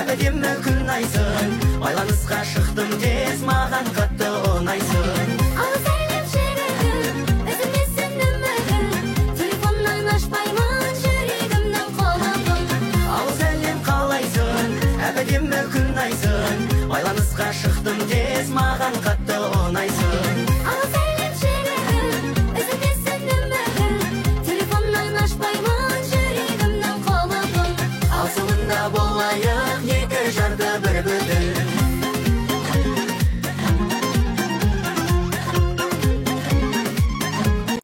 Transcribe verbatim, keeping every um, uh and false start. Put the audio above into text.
әбедемі күнайсың, байланысқа шықтым тез, маған қатты ұнайсың. Ал сәлем жігітім, үзілмесін үмітім, телефоннан ашпаймын жүрегімнің қолыбын. Ал сәлем қалайсың, әбедемі күнайсың, байланысқа шықтым тез, маған қатты ұнайсың. Ал сәлем жігітім, үзілмесін үмітім, телефоннан ашпаймын жүрегімнің қолыбын. Асылында болайық, екі жарды бір бүтін.